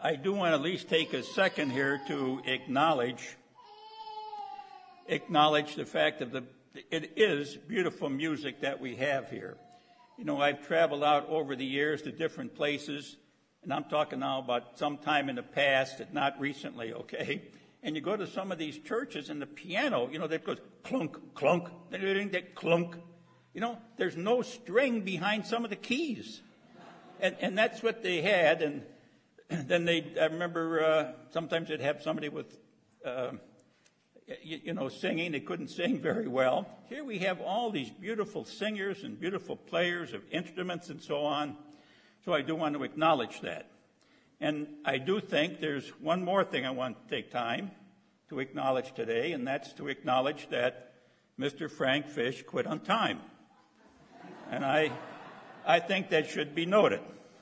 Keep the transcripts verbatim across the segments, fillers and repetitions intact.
I do want to at least take a second here to acknowledge acknowledge the fact of the it is beautiful music that we have here. You know, I've traveled out over the years to different places, and I'm talking now about some time in the past, not recently, okay? And you go to some of these churches, and the piano, you know, that goes clunk, clunk, that clunk. You know, there's no string behind some of the keys. And, and that's what they had, and then they, I remember uh, sometimes they'd have somebody with, uh, you, you know, singing. They couldn't sing very well. Here we have all these beautiful singers and beautiful players of instruments and so on. So I do want to acknowledge that. And I do think there's one more thing I want to take time to acknowledge today, and that's to acknowledge that Mister Frank Fish quit on time. And I, I think that should be noted.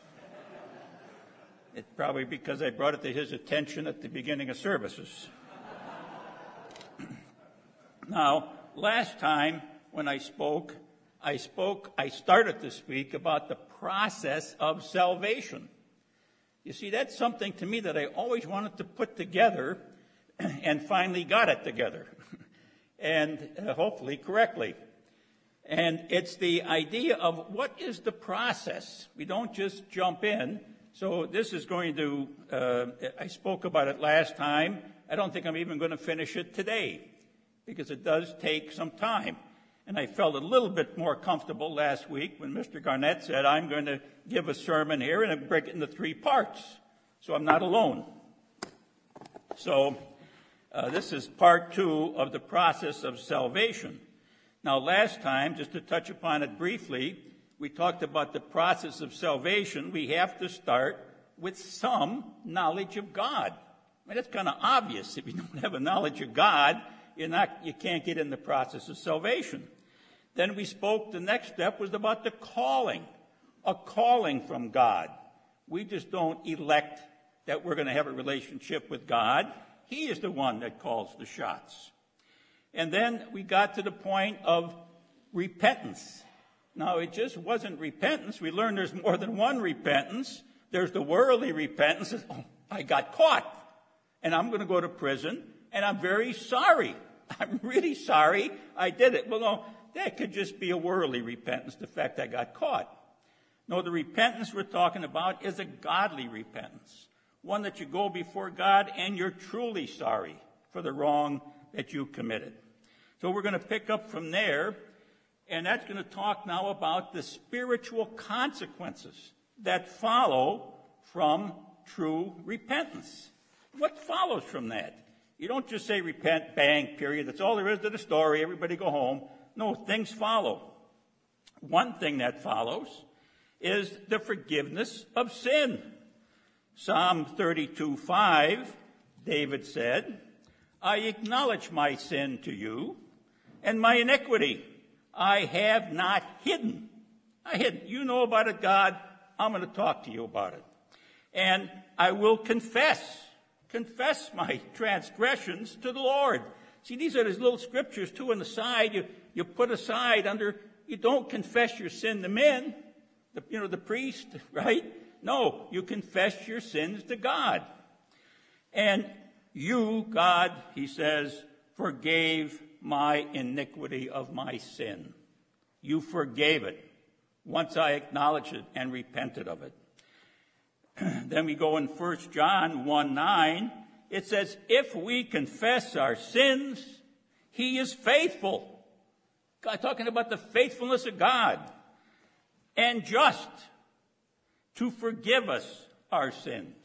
It's probably because I brought it to his attention at the beginning of services. Now, last time when I spoke, I spoke, I started to speak about the process of salvation. You see, that's something to me that I always wanted to put together and finally got it together, and uh, hopefully correctly. And it's the idea of what is the process. We don't just jump in. So this is going to, uh, I spoke about it last time. I don't think I'm even going to finish it today because it does take some time. And I felt a little bit more comfortable last week when Mister Garnett said, I'm going to give a sermon here and I break it into three parts. So I'm not alone. So uh, this is part two of the process of salvation. Now, last time, just to touch upon it briefly, we talked about the process of salvation. We have to start with some knowledge of God. I mean, that's kind of obvious. If you don't have a knowledge of God, you're not, you can't get in the process of salvation. Then we spoke, the next step was about the calling, a calling from God. We just don't elect that we're going to have a relationship with God. He is the one that calls the shots. And then we got to the point of repentance. Now, it just wasn't repentance. We learned there's more than one repentance. There's the worldly repentance. Oh, I got caught, and I'm going to go to prison, and I'm very sorry. I'm really sorry I did it. Well, no, that could just be a worldly repentance, the fact I got caught. No, the repentance we're talking about is a godly repentance, one that you go before God and you're truly sorry for the wrong that you committed. So we're going to pick up from there, and that's going to talk now about the spiritual consequences that follow from true repentance. What follows from that? You don't just say repent, bang, period. That's all there is to the story. Everybody go home. No, things follow. One thing that follows is the forgiveness of sin. Psalm thirty-two five, David said, I acknowledge my sin to you, and my iniquity I have not hidden. I hid. You know about it, God. I'm going to talk to you about it. And I will confess, confess my transgressions to the Lord. See, these are these little scriptures, too, on the side. You, you put aside under, you don't confess your sin to men, the, you know, the priest, right? No, you confess your sins to God. And you, God, he says, forgave my iniquity of my sin. You forgave it once I acknowledged it and repented of it. Then we go in First John one nine. It says, if we confess our sins, he is faithful. God, talking about the faithfulness of God. And just to forgive us our sins.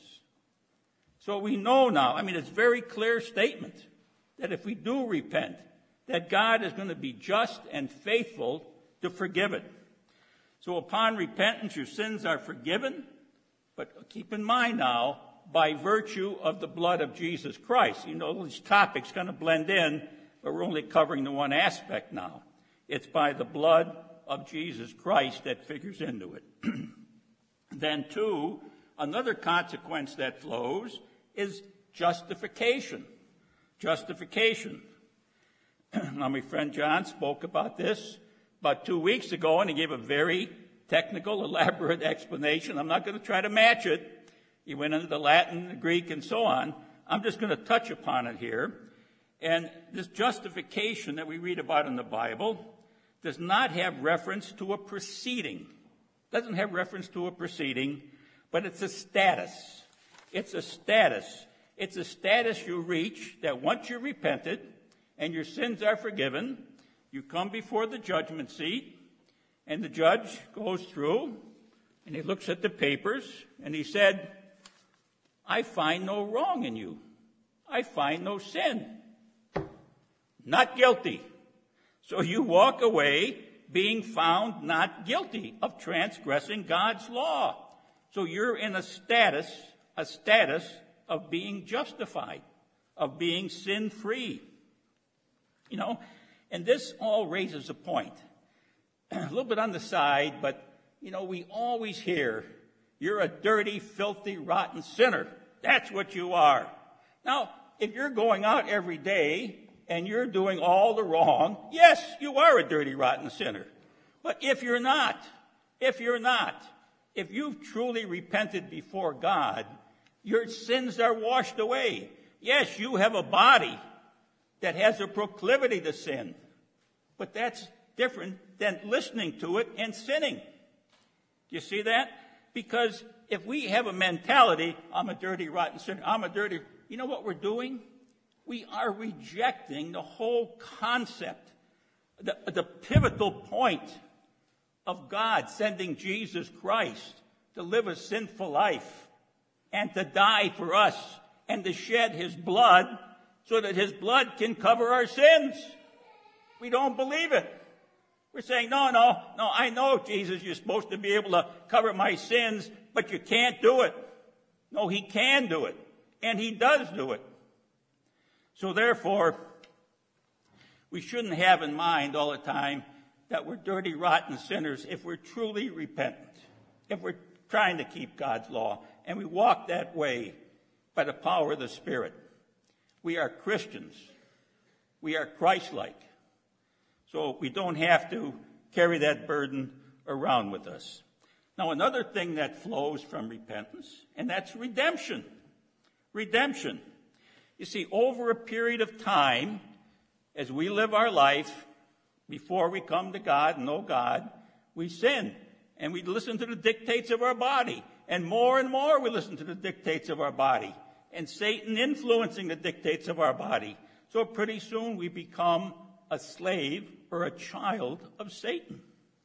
So we know now, I mean, it's a very clear statement that if we do repent, that God is going to be just and faithful to forgive it. So upon repentance, your sins are forgiven. But keep in mind now, by virtue of the blood of Jesus Christ. You know, these topics kind of blend in, but we're only covering the one aspect now. It's by the blood of Jesus Christ that figures into it. Then, two, another consequence that flows is justification. Justification. Now, my friend John spoke about this about two weeks ago, and he gave a very technical, elaborate explanation. I'm not going to try to match it. He went into the Latin, the Greek, and so on. I'm just going to touch upon it here. And this justification that we read about in the Bible does not have reference to a proceeding. Doesn't have reference to a proceeding, but it's a status. It's a status. It's a status you reach that once you're repented and your sins are forgiven, you come before the judgment seat, and the judge goes through, and he looks at the papers, and he said, I find no wrong in you. I find no sin. Not guilty. So you walk away being found not guilty of transgressing God's law. So you're in a status, a status of being justified, of being sin-free. You know, and this all raises a point. A little bit on the side, but, you know, we always hear, you're a dirty, filthy, rotten sinner. That's what you are. Now, if you're going out every day and you're doing all the wrong, yes, you are a dirty, rotten sinner. But if you're not, if you're not, if you've truly repented before God, your sins are washed away. Yes, you have a body that has a proclivity to sin, but that's different than listening to it and sinning. Do you see that? Because if we have a mentality, I'm a dirty, rotten sinner, I'm a dirty, you know what we're doing? We are rejecting the whole concept, the, the pivotal point of God sending Jesus Christ to live a sinful life and to die for us and to shed his blood so that his blood can cover our sins. We don't believe it. We're saying, no, no, no, I know, Jesus, you're supposed to be able to cover my sins, but you can't do it. No, he can do it, and he does do it. So therefore, we shouldn't have in mind all the time that we're dirty, rotten sinners if we're truly repentant, if we're trying to keep God's law, and we walk that way by the power of the Spirit. We are Christians. We are Christ-like. So we don't have to carry that burden around with us. Now, another thing that flows from repentance, and that's redemption. Redemption. You see, over a period of time, as we live our life, before we come to God and know God, we sin, and we listen to the dictates of our body. And more and more we listen to the dictates of our body, and Satan influencing the dictates of our body. So pretty soon we become a slave or a child of Satan.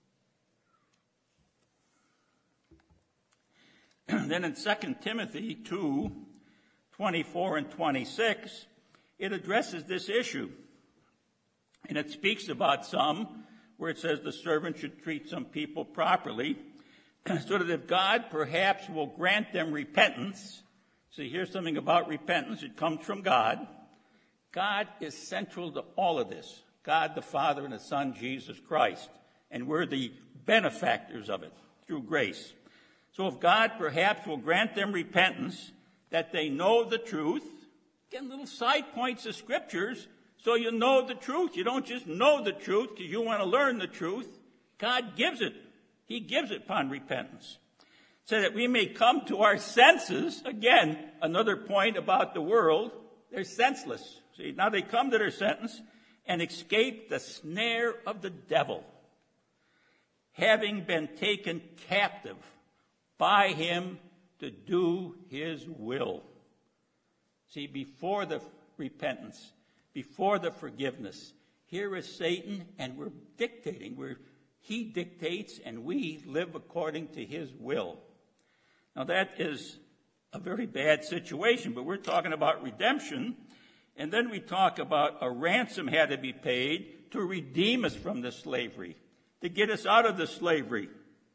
Then in Second Timothy two, twenty-four and twenty-six, it addresses this issue. And it speaks about some, where it says the servant should treat some people properly, so that if God perhaps will grant them repentance. See, here's something about repentance. It comes from God. God is central to all of this. God the Father and the Son, Jesus Christ. And we're the benefactors of it through grace. So if God perhaps will grant them repentance, that they know the truth. Again, little side points of scriptures, so you know the truth. You don't just know the truth because you want to learn the truth. God gives it. He gives it upon repentance. So that we may come to our senses. Again, another point about the world. They're senseless. See, now they come to their sentence and escape the snare of the devil, having been taken captive by him to do his will. See, before the repentance, before the forgiveness, here is Satan, and we're dictating. We're, he dictates, and we live according to his will. Now, that is a very bad situation, but we're talking about redemption, and then we talk about a ransom had to be paid to redeem us from this slavery, to get us out of the slavery.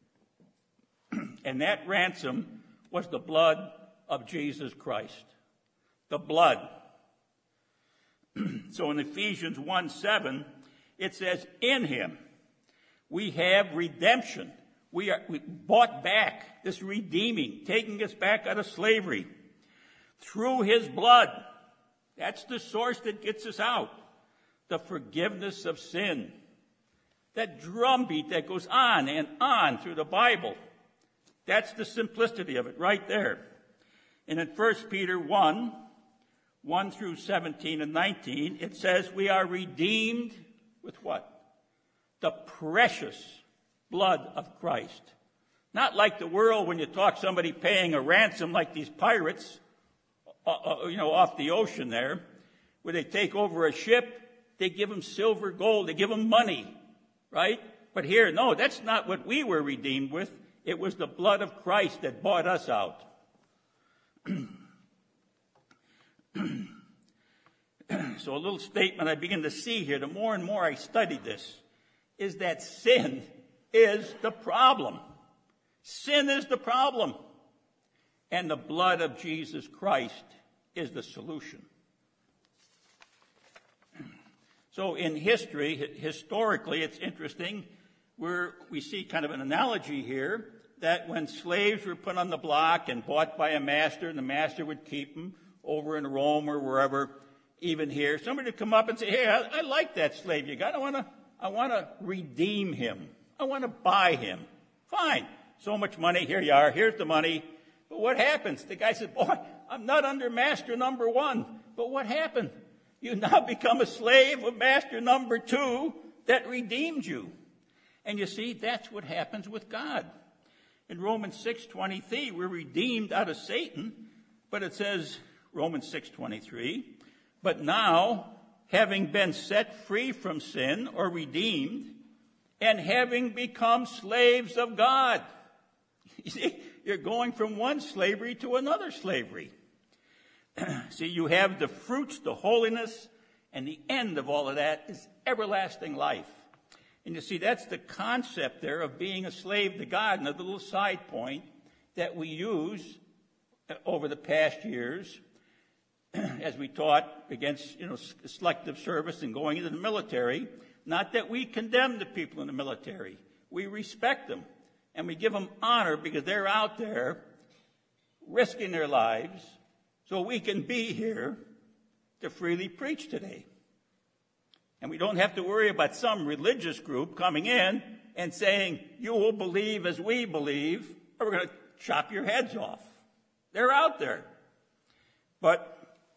And that ransom was the blood of Jesus Christ. The blood. So in Ephesians one seven, it says, in him we have redemption. We are we bought back, this redeeming, taking us back out of slavery through his blood. That's the source that gets us out. The forgiveness of sin. That drumbeat that goes on and on through the Bible. That's the simplicity of it right there. And in First Peter one, one through seventeen and nineteen, it says we are redeemed with what? The precious blood of Christ. Not like the world when you talk somebody paying a ransom like these pirates, uh, uh, you know, off the ocean there, where they take over a ship, they give them silver, gold, they give them money, right? But here, no, that's not what we were redeemed with. It was the blood of Christ that bought us out. So a little statement I begin to see here, the more and more I study this, is that sin is the problem. Sin is the problem. And the blood of Jesus Christ is the solution. So in history, historically, it's interesting, where we see kind of an analogy here, that when slaves were put on the block and bought by a master, and the master would keep them over in Rome or wherever, even here, somebody would come up and say, hey, I, I like that slave you got. I want to I want to redeem him. I want to buy him. Fine. So much money. Here you are. Here's the money. But what happens? The guy says, boy, I'm not under master number one. But what happened? You now become a slave of master number two that redeemed you. And you see, that's what happens with God. In Romans six twenty-three, we're redeemed out of Satan. But it says, Romans six twenty-three, but now, having been set free from sin or redeemed, and having become slaves of God. You see, you're going from one slavery to another slavery. See, you have the fruits, the holiness, and the end of all of that is everlasting life. And you see, that's the concept there of being a slave to God. And a little side point that we use over the past years as we taught against, you know, selective service and going into the military. Not that we condemn the people in the military. We respect them. And we give them honor because they're out there risking their lives so we can be here to freely preach today. And we don't have to worry about some religious group coming in and saying, you will believe as we believe, or we're going to chop your heads off. They're out there. But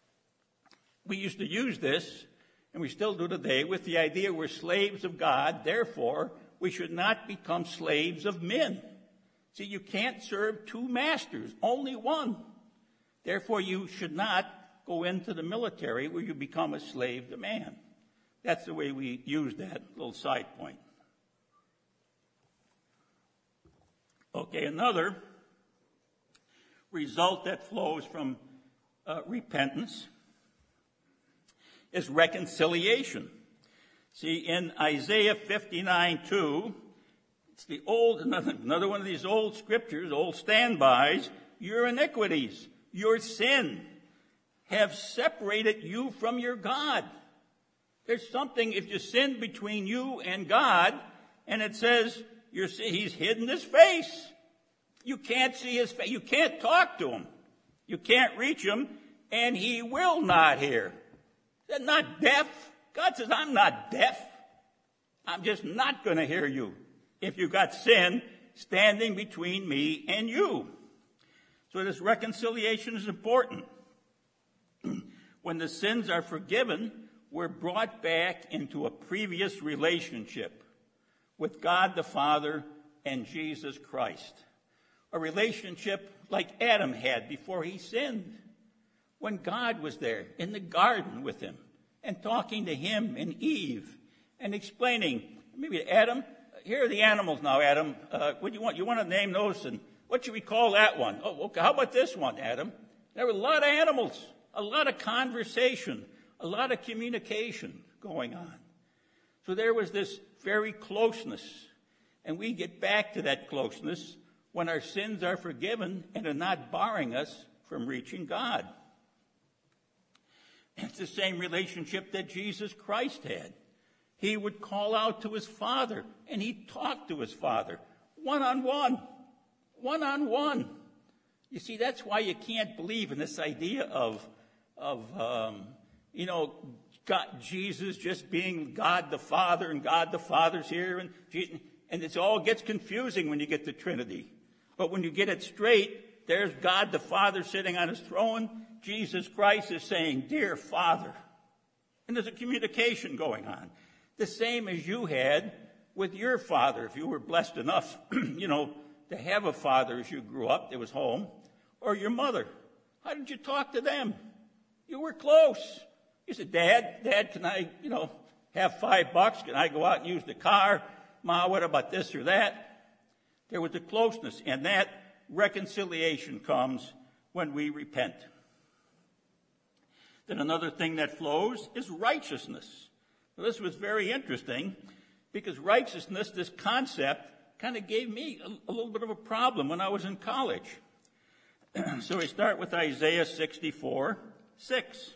we used to use this, and we still do today, with the idea we're slaves of God, therefore we should not become slaves of men. See, you can't serve two masters, only one. Therefore, you should not go into the military where you become a slave to man. That's the way we use that little side point. Okay, another result that flows from uh, repentance is reconciliation. See, in Isaiah fifty-nine two, it's the old, another, another one of these old scriptures, old standbys, your iniquities, your sin have separated you from your God. There's something, if you sin between you and God, and it says you're, he's hidden his face. You can't see his face. You can't talk to him. You can't reach him, and he will not hear. They're not deaf. God says, I'm not deaf. I'm just not going to hear you if you've got sin standing between me and you. So this reconciliation is important. When the sins are forgiven, we're brought back into a previous relationship with God the Father and Jesus Christ. A relationship like Adam had before he sinned. When God was there in the garden with him and talking to him and Eve and explaining, maybe Adam, here are the animals now, Adam. Uh, what do you want? You want to name those? And what should we call that one? Oh, okay. How about this one, Adam? There were a lot of animals, a lot of conversation, a lot of communication going on. So there was this very closeness. And we get back to that closeness when our sins are forgiven and are not barring us from reaching God. It's the same relationship that Jesus Christ had. He would call out to his Father, and he'd talk to his Father, one-on-one, one-on-one. You see, that's why you can't believe in this idea of, of um, you know, God, Jesus just being God the Father, and God the Father's here, and, and it all gets confusing when you get to Trinity. But when you get it straight, there's God the Father sitting on his throne. Jesus Christ is saying, dear Father. And there's a communication going on. The same as you had with your father. If you were blessed enough, you know, to have a father as you grew up that was home, or your mother. How did you talk to them? You were close. You said, Dad, Dad, can I, you know, have five bucks? Can I go out and use the car? Ma, what about this or that? There was a closeness, and that reconciliation comes when we repent. Then another thing that flows is righteousness. Well, this was very interesting because righteousness, this concept, kind of gave me a, a little bit of a problem when I was in college. So we start with Isaiah sixty-four, six.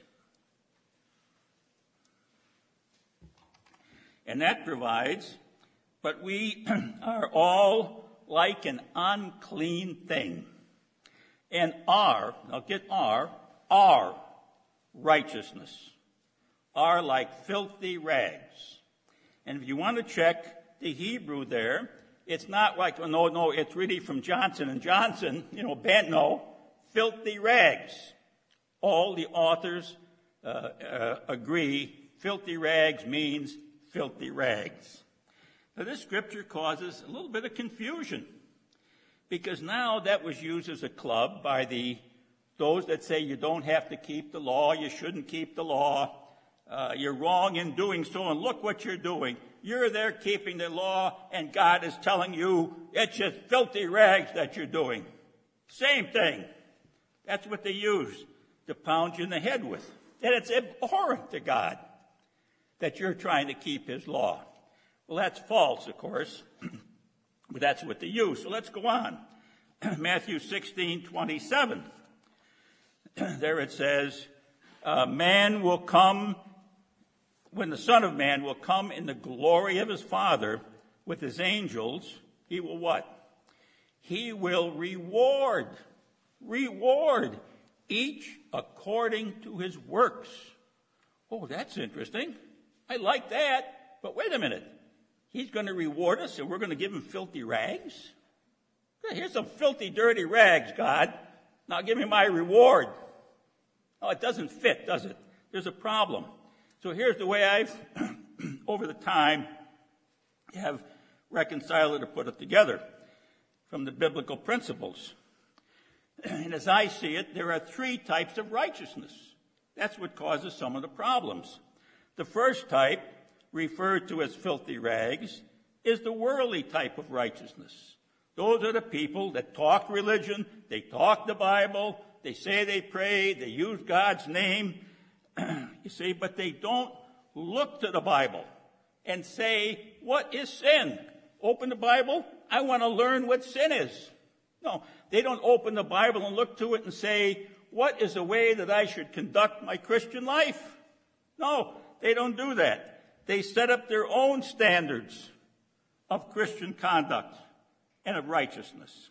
And that provides, but we are all like an unclean thing, and are, now get are, are righteousness, are like filthy rags. And if you want to check the Hebrew there, it's not like, oh, no, no, it's really from Johnson and Johnson, you know, band, no, filthy rags. All the authors uh, uh, agree filthy rags means filthy rags. Now, this scripture causes a little bit of confusion because now that was used as a club by the those that say you don't have to keep the law, you shouldn't keep the law, uh, you're wrong in doing so, and look what you're doing. You're there keeping the law, and God is telling you it's just filthy rags that you're doing. Same thing. That's what they use to pound you in the head with. And it's abhorrent to God that you're trying to keep his law. Well, that's false, of course, but that's what they use. So let's go on. Matthew sixteen twenty-seven. There it says, uh, man will come, when the Son of Man will come in the glory of his Father with his angels, he will what? He will reward, reward each according to his works. Oh, that's interesting. I like that. But wait a minute. He's going to reward us and we're going to give him filthy rags? Here's some filthy, dirty rags, God. Now give me my reward. Oh, it doesn't fit, does it? There's a problem. So here's the way I've, over the time, have reconciled it or put it together from the biblical principles. And as I see it, there are three types of righteousness. That's what causes some of the problems. The first type, referred to as filthy rags, is the worldly type of righteousness. Those are the people that talk religion, they talk the Bible, they say they pray, they use God's name, you see, but they don't look to the Bible and say, what is sin? Open the Bible, I want to learn what sin is. No, they don't open the Bible and look to it and say, what is the way that I should conduct my Christian life? No, they don't do that. They set up their own standards of Christian conduct and of righteousness.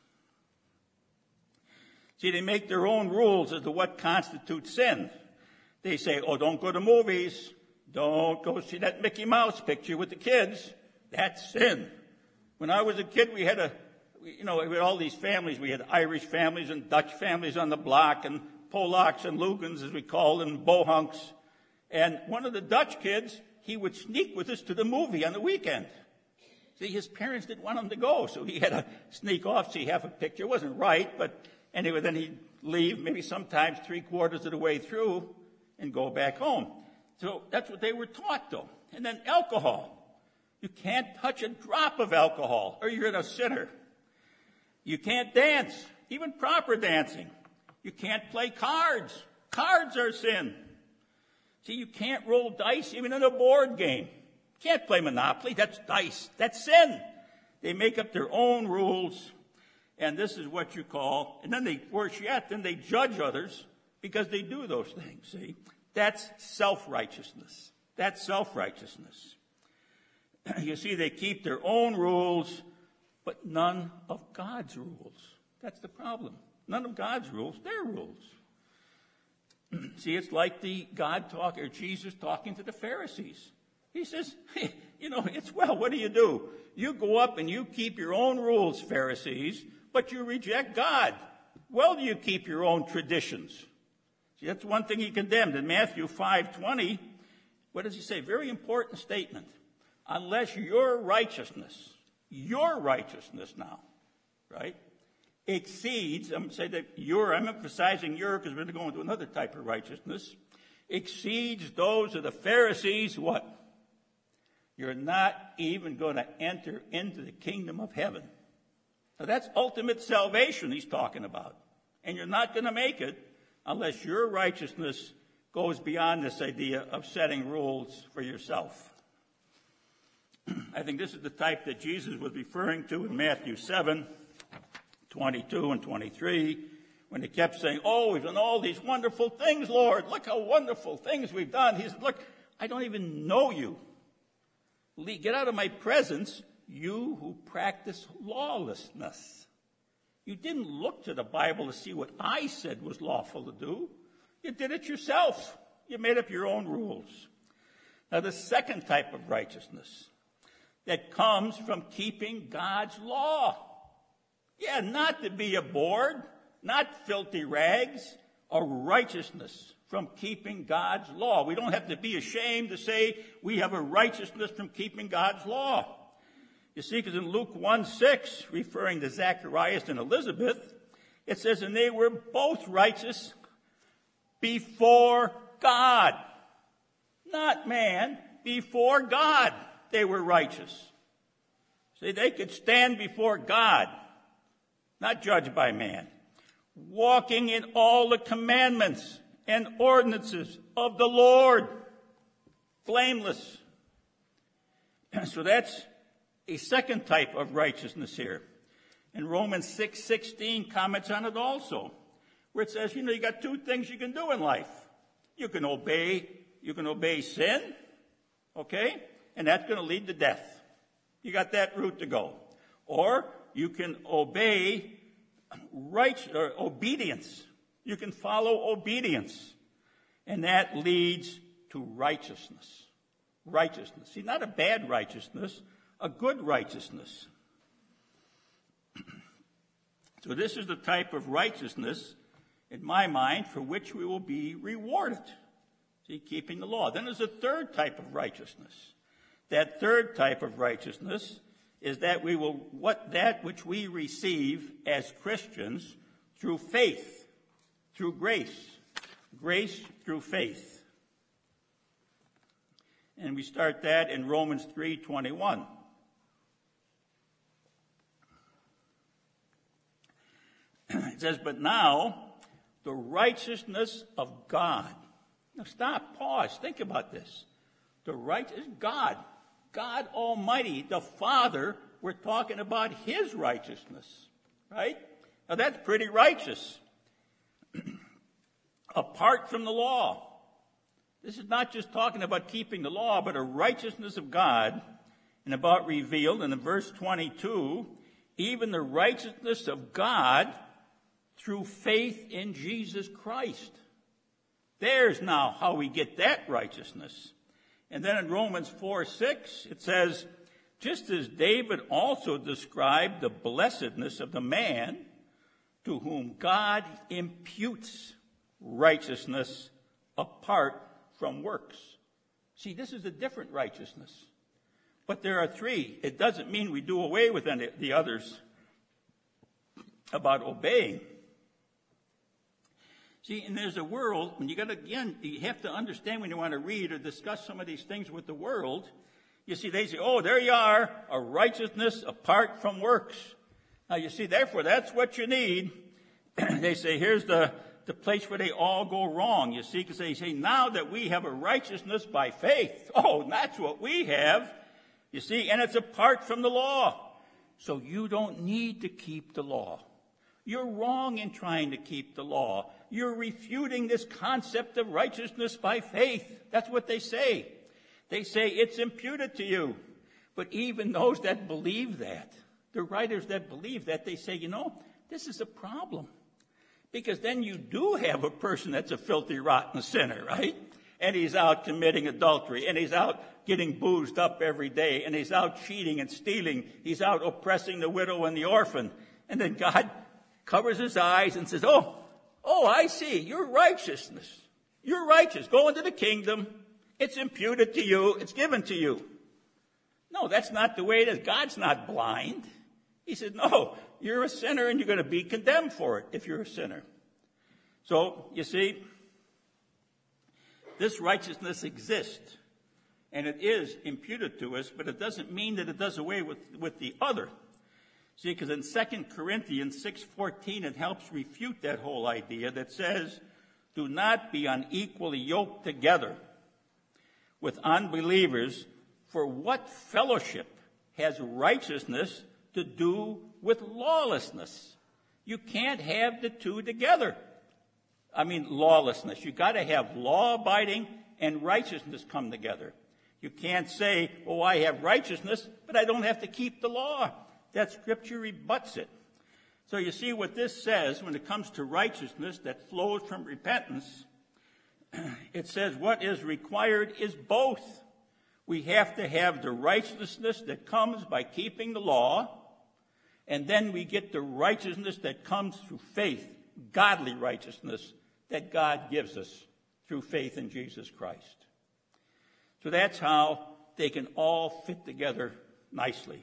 See, they make their own rules as to what constitutes sin. They say, oh, don't go to movies. Don't go see that Mickey Mouse picture with the kids. That's sin. When I was a kid, we had a, you know, we had all these families. We had Irish families and Dutch families on the block and Polacks and Lugans, as we called them, Bohunks. And one of the Dutch kids, he would sneak with us to the movie on the weekend. See, his parents didn't want him to go, so he had to sneak off, see half a picture. It wasn't right, but anyway, then he'd leave maybe sometimes three quarters of the way through and go back home. So that's what they were taught, though. And then alcohol. You can't touch a drop of alcohol, or you're a sinner. You can't dance, even proper dancing. You can't play cards. Cards are sin. See, you can't roll dice even in a board game. You can't play Monopoly. That's dice. That's sin. They make up their own rules, and this is what you call, and then they, worse yet, then they judge others because they do those things, see? That's self-righteousness. That's self-righteousness. You see, they keep their own rules, but none of God's rules. That's the problem. None of God's rules, their rules. See, it's like the God talk, or Jesus talking to the Pharisees. He says, hey, you know, it's, well, what do you do? You go up and you keep your own rules, Pharisees, but you reject God. Well do you keep your own traditions. See, that's one thing he condemned. In Matthew five twenty, what does he say? Very important statement. Unless your righteousness, your righteousness now, right, exceeds, I'm going to say that your, I'm emphasizing your because we're going to go into another type of righteousness, exceeds those of the Pharisees, what? You're not even going to enter into the kingdom of heaven. Now that's ultimate salvation he's talking about. And you're not going to make it unless your righteousness goes beyond this idea of setting rules for yourself. I think this is the type that Jesus was referring to in Matthew seven, twenty-two and twenty-three, when he kept saying, oh, we've done all these wonderful things, Lord. Look how wonderful things we've done. He said, look, I don't even know you. Get out of my presence, you who practice lawlessness. You didn't look to the Bible to see what I said was lawful to do. You did it yourself. You made up your own rules. Now, the second type of righteousness that comes from keeping God's law. Yeah, not to be a board, not filthy rags, a righteousness from keeping God's law. We don't have to be ashamed to say we have a righteousness from keeping God's law. You see, because in Luke one six, referring to Zacharias and Elizabeth, it says, and they were both righteous before God. Not man, before God they were righteous. See, they could stand before God, not judged by man, walking in all the commandments and ordinances of the Lord, blameless. So that's a second type of righteousness here. And Romans six sixteen comments on it also, where it says, you know, you got two things you can do in life. You can obey, you can obey sin, okay? And that's going to lead to death. You got that route to go. Or you can obey right, or obedience. You can follow obedience. And that leads to righteousness. Righteousness. See, not a bad righteousness, a good righteousness. So this is the type of righteousness, in my mind, for which we will be rewarded. See, keeping the law. Then there's a third type of righteousness. That third type of righteousness is that we will, what, that which we receive as Christians through faith, through grace. Grace through faith. And we start that in Romans three twenty-one. It says, but now the righteousness of God. Now stop, pause, think about this. The righteous God, God Almighty, the Father, we're talking about his righteousness, right? Now that's pretty righteous. Apart from the law. This is not just talking about keeping the law, but a righteousness of God, and about revealed in the verse twenty-two, even the righteousness of God through faith in Jesus Christ. There's now how we get that righteousness. And then in Romans four six, it says, just as David also described the blessedness of the man to whom God imputes righteousness apart from works. See, this is a different righteousness. But there are three. It doesn't mean we do away with any of the others about obeying. See, and there's a world, when you got to, again, you have to understand when you want to read or discuss some of these things with the world. You see, they say, oh, there you are, a righteousness apart from works. Now, you see, therefore, that's what you need. They say, here's the, the place where they all go wrong, you see, because they say, now that we have a righteousness by faith, oh, that's what we have, you see, and it's apart from the law. So you don't need to keep the law. You're wrong in trying to keep the law. You're refuting this concept of righteousness by faith. That's what they say. They say it's imputed to you. But even those that believe that, the writers that believe that, they say, you know, this is a problem. Because then you do have a person that's a filthy, rotten sinner, right? And he's out committing adultery, and he's out getting boozed up every day, and he's out cheating and stealing. He's out oppressing the widow and the orphan. And then God covers his eyes and says, oh, oh, I see, your righteousness. You're righteous. Go into the kingdom. It's imputed to you. It's given to you. No, that's not the way it is. God's not blind. He said, no, you're a sinner and you're going to be condemned for it if you're a sinner. So, you see, this righteousness exists, and it is imputed to us, but it doesn't mean that it does away with, with the other. See, because in Second Corinthians six fourteen, it helps refute that whole idea that says, do not be unequally yoked together with unbelievers, for what fellowship has righteousness to do with lawlessness? You can't have the two together. I mean, lawlessness. You got to have law-abiding and righteousness come together. You can't say, oh, I have righteousness, but I don't have to keep the law. That scripture rebuts it. So you see what this says when it comes to righteousness that flows from repentance. It says what is required is both. We have to have the righteousness that comes by keeping the law, and then we get the righteousness that comes through faith, godly righteousness that God gives us through faith in Jesus Christ. So that's how they can all fit together nicely.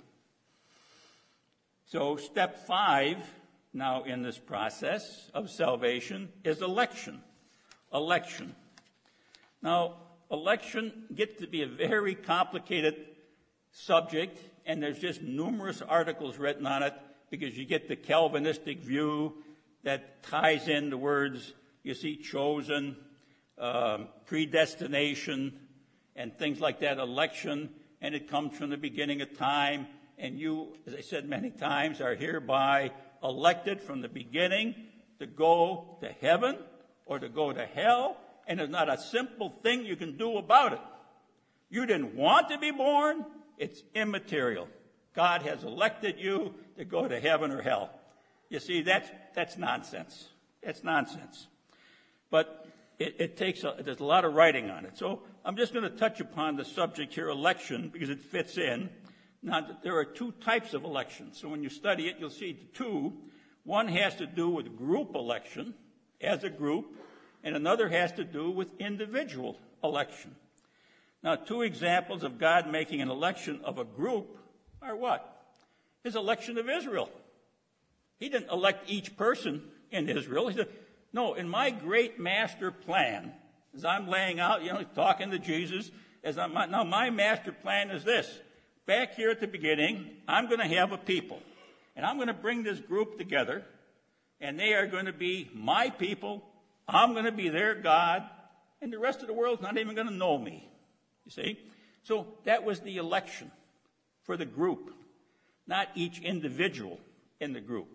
So step five now in this process of salvation is election. Election. Now, election gets to be a very complicated subject, and there's just numerous articles written on it because you get the Calvinistic view that ties in the words, you see, chosen, um, predestination, and things like that, election, and it comes from the beginning of time, and you, as I said many times, are hereby elected from the beginning to go to heaven or to go to hell, and there's not a simple thing you can do about it. You didn't want to be born, it's immaterial. God has elected you to go to heaven or hell. You see, that's, that's nonsense. It's nonsense. But it, it takes, a, there's a lot of writing on it. So I'm just going to touch upon the subject here, election, because it fits in. Now, there are two types of elections. So when you study it, you'll see the two. One has to do with group election as a group, and another has to do with individual election. Now, two examples of God making an election of a group are what? His election of Israel. He didn't elect each person in Israel. He said, no, in my great master plan, as I'm laying out, you know, talking to Jesus, as I'm, now my master plan is this. Back here at the beginning, I'm going to have a people, and I'm going to bring this group together, and they are going to be my people. I'm going to be their God, and the rest of the world's not even going to know me. You see? So that was the election for the group, not each individual in the group,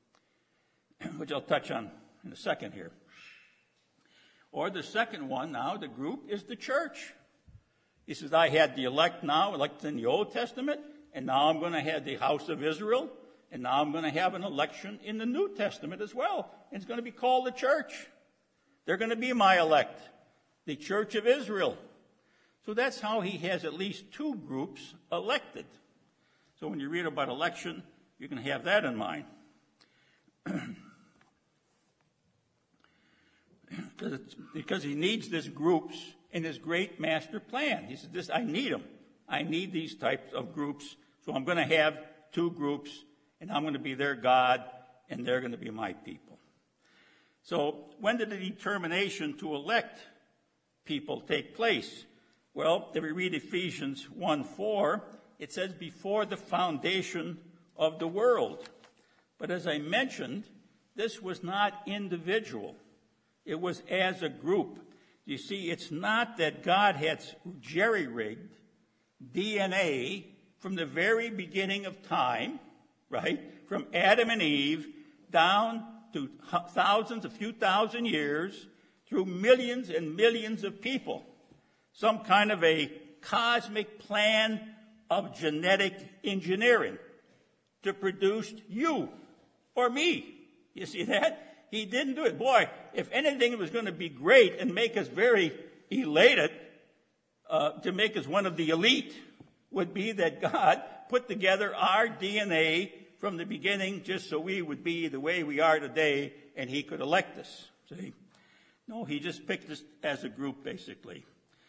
which I'll touch on in a second here. Or the second one now, the group, is the church. He says, I had the elect now, elected in the Old Testament, and now I'm going to have the house of Israel, and now I'm going to have an election in the New Testament as well. And it's going to be called the church. They're going to be my elect, the church of Israel. So that's how he has at least two groups elected. So when you read about election, you can have that in mind. because, because he needs these groups in his great master plan. He says, this, I need them. I need these types of groups. So I'm going to have two groups, and I'm going to be their God, and they're going to be my people. So when did the determination to elect people take place? Well, if we read Ephesians one four, it says before the foundation of the world. But as I mentioned, this was not individual. It was as a group. You see, it's not that God had jerry-rigged D N A from the very beginning of time, right? From Adam and Eve down to thousands, a few thousand years, through millions and millions of people. Some kind of a cosmic plan of genetic engineering to produce you or me. You see that? He didn't do it. Boy, if anything was going to be great and make us very elated, uh, to make us one of the elite, would be that God put together our D N A from the beginning just so we would be the way we are today and he could elect us. See? No, he just picked us as a group, basically.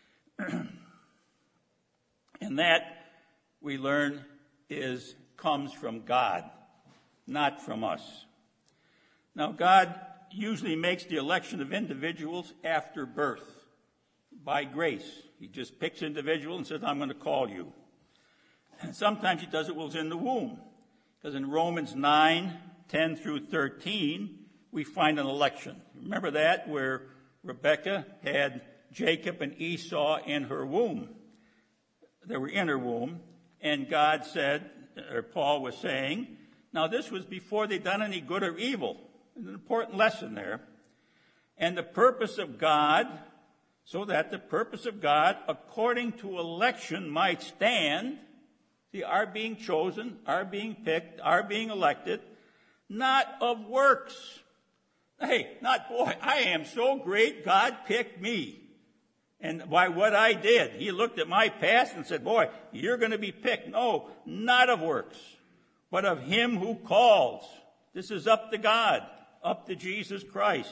And that, we learn, is comes from God, not from us. Now, God usually makes the election of individuals after birth, by grace. He just picks an individual and says, I'm going to call you. And sometimes he does it while it's in the womb. Because in Romans nine, ten through thirteen, we find an election. Remember that, where Rebekah had Jacob and Esau in her womb. They were in her womb. And God said, or Paul was saying, now this was before they'd done any good or evil. There's an important lesson there. And the purpose of God, so that the purpose of God, according to election, might stand. See, our being chosen, our being picked, our being elected, not of works. Hey, not, boy, I am so great, God picked me. And by what I did, he looked at my past and said, boy, you're going to be picked. No, not of works, but of him who calls. This is up to God, up to Jesus Christ.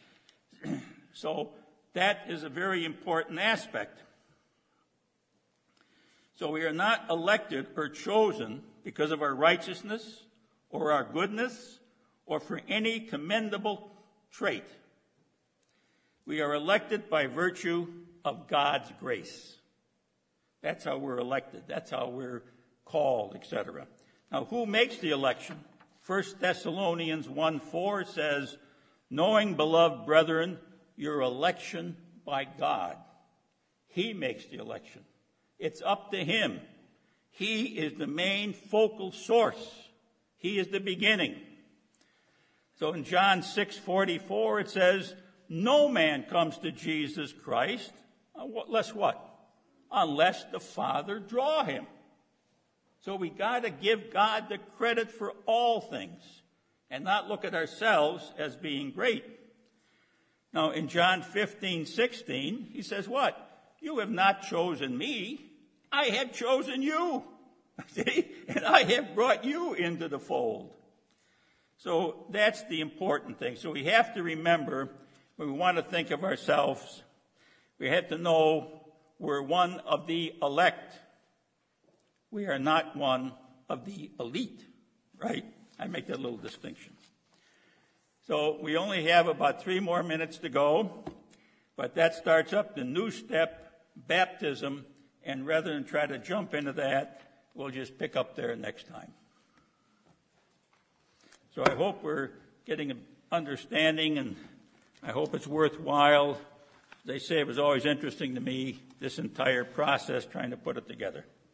So that is a very important aspect. So we are not elected or chosen because of our righteousness or our goodness or for any commendable trait. We are elected by virtue of God's grace. That's how we're elected. That's how we're called, et cetera. Now, who makes the election? First Thessalonians one four says, knowing, beloved brethren, your election by God. He makes the election. It's up to him. He is the main focal source. He is the beginning. So in John six forty-four, it says, no man comes to Jesus Christ, unless what? Unless the Father draw him. So we got to give God the credit for all things and not look at ourselves as being great. Now in John fifteen sixteen, he says what? You have not chosen me. I have chosen you. See? And I have brought you into the fold. So that's the important thing. So we have to remember, when we want to think of ourselves, we have to know we're one of the elect. We are not one of the elite, right? I make that little distinction. So we only have about three more minutes to go, but that starts up the new step, baptism, and rather than try to jump into that, we'll just pick up there next time. So I hope we're getting an understanding, and I hope it's worthwhile. They say it was always interesting to me, this entire process, trying to put it together.